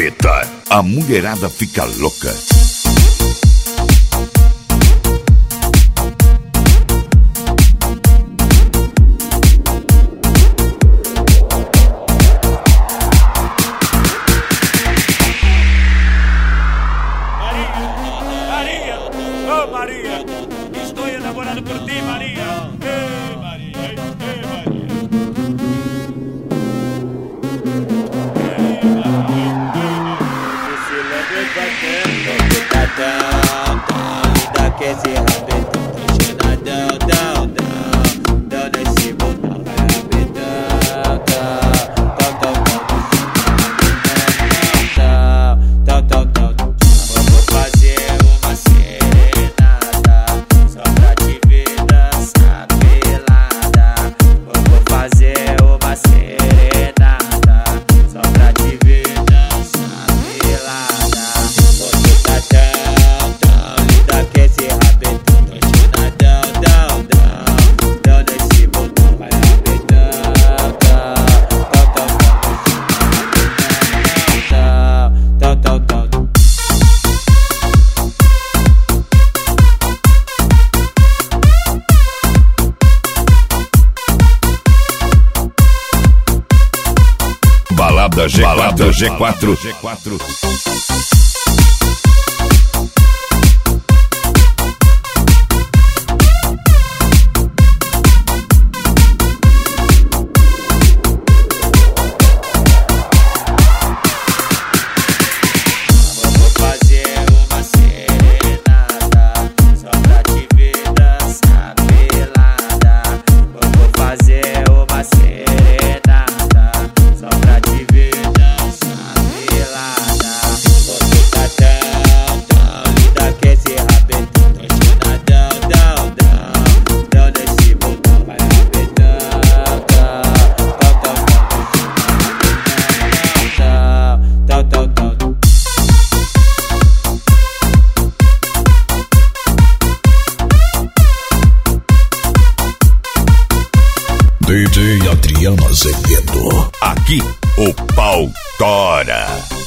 rabeta, a mulherada fica louca. María, estoy enamorado por ti, María. María, linda que esse rabetão deixa down nesse botão, vai rabetão, vamos fazer uma serenata só pra te ver dançar pelada. Vamos fazer uma serenata só pra te ver dançar pelada. Você tá tão linda que esse rabetão deixa down nesse botão, vai rabetão, Balada G4. vamos fazer uma serenata só pra te ver dançar pelada. Vamos fazer uma serenata só pra te ver dançar pelada. Você tá tão linda que esse rabetão deixa down nesse botão, vai rabetão, DJ Adriano Azevedo. Aqui o pau tora.